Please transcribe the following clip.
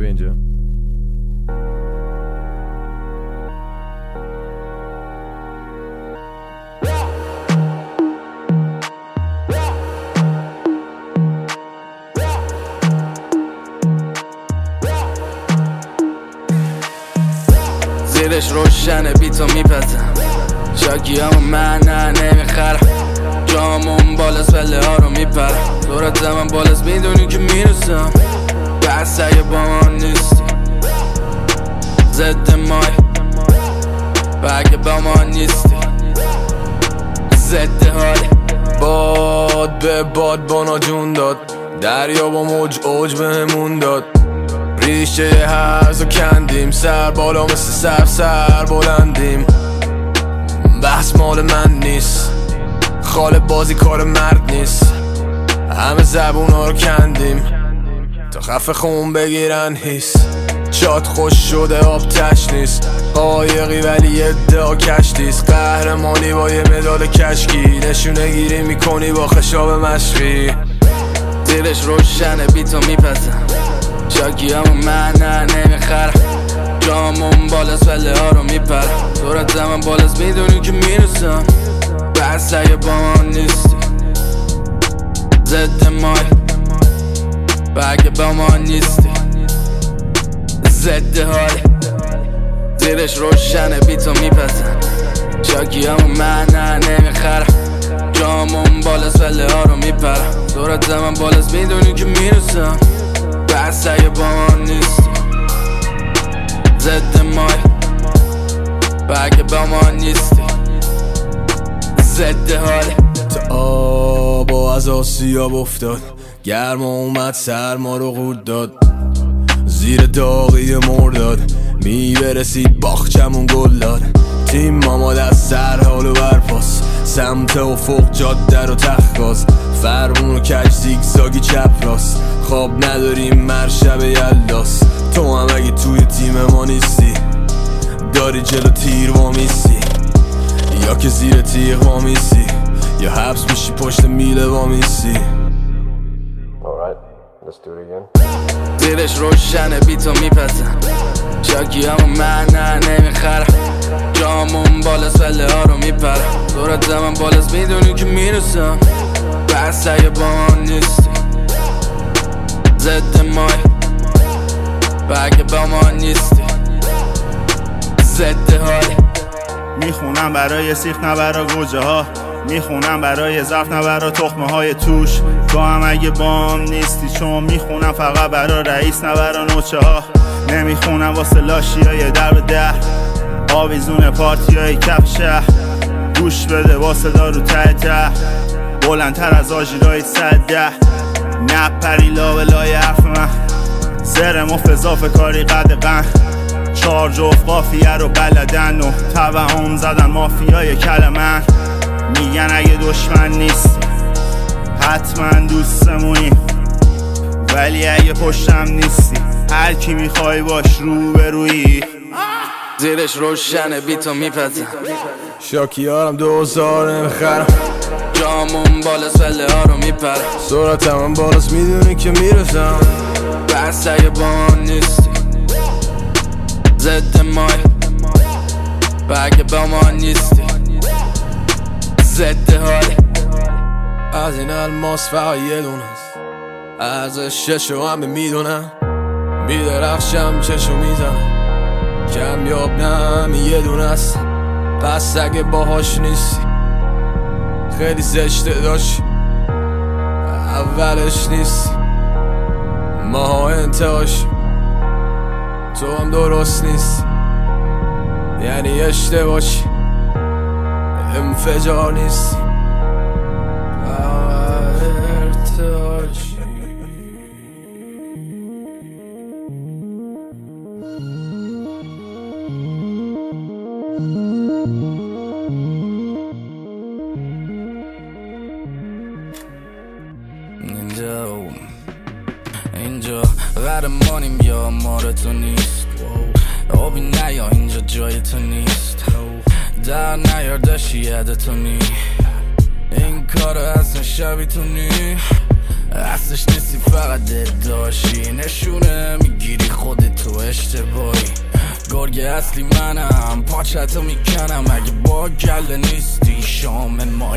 به اینجا. زیرش روشنه بیتو میپزم، شاکیامو من نمیخرم، جامون بالاست وله ها رو میپرم، دورت زمان بالاست میدونی که میرسم، بس اگه با ما نیستی ضد مای، اگه با ما نیستی ضد حالی. باد به باد بانا جون داد، دریا با موج اوج بهمون داد، ریشه هرزو کندیم، سر بالا مثل سر بلندیم، بحث مال من نیست، خاله بازی کار مرد نیست، همه زبونا رو کندیم تا خفه خون بگیرن هیس، چات خوش شده آب تش نیست، قایقی ولی ادعا کشتیست، قهرمانی با یه مدال کشکی، نشونه گیری میکنی با خشاب مشقی. زیرش روشنه بیتو میپزم، شاکیامو من نمیخرم، جامون بالاست وله ها رو میپرم، دورت زمان بالاست میدونی که میرسم، بس اگه با ما نیستی ضد مای، اگه با ما نیستی ضد حالی. زیرش روشنه بیتو میپزم، شاکیامو من نمیخرم، جامون بالاست وله ها رو میپرم، دورت زمان بالاست میدونی که میرسم، بس اگه با ما نیستی ضد مای، اگه با ما نیستی ضد حالی. تا آب و از آسیاب افتاد، گرم اومد سرما رو قورت داد، زیر داغی مرداد میبرسید باخچمون گل داد، تیم ماما دست سر حال و برپاس، سمت افق جاده رو تخت، فرمون و کج زیگزاگی چپ راست، خواب نداریم مرشب یلداس، تو هم اگه توی تیم ما نیستی داری جلو تیر وامیستی، یا که زیر تیغ وامیستی، یا حبس میشی پشت میله وامیستی. زیرش روشنه بیتو میپزم، شاکیامو من نمیخرم، جامون بالاست وله ها رو میپرم، دورت زمان بالاست میدونی که میرسم، بس اگه با ما نیستی ضد مای، اگه با ما نیستی ضد حالی. میخونم برای سیخ نه برا گوجه ها، میخونم برای ظرف نه برا تخمه های توش، تو هم اگه بام نیستی، چون میخونم فقط برا رئیس نه برا نوچه ها، نمیخونم واسه لاشی های در به ده، آویزون پارتی های کف شهر، گوش بده واسه دارو ته بلندتر از آژیرهای 110، نپری لا لای حرف من، زرم و فضاف کاری قدقن، 4 جفت قافیه رو بلدن و توهم زدن مافیای کلمن، میگن اگه دشمن نیست حتما دوستمونی، ولی اگه پشتم نیستی هر کی میخوای باش رو به روی. زیرش روشنه بیتو میپزم، شاکیارم 2000 نمیخرم، جامون بالاست وله ها رو میپرم، سرعتم هم بالاست میدونی که میرسم، بس اگه با ما نیستی ضد مای، اگه با ما نیستی ضد حالی. از این الماس فقط یه دونست، ازش چشو همه میدونم، میدرخشم چشو میزنم، کمیاب نه یه دونست، پس اگه باهاش نیستی خیلی زشته داشت، اولش نیستی ماها انتهاش، تو هم درست نیست، یعنی اشتباهی انفجار نیستی. اینجا قهرمانیم یا ماره تو نیست، آبی نیا اینجا جای تو نیست، در نیار داشتی یاد تو نی، این کار اصلا شبی تو نی، اصلش نیستی فقط داشی نشونه میگیری خودتو اشتباهی گرگ اصلی منم پاچتو میکنم اگه با گله نیستی شامل ما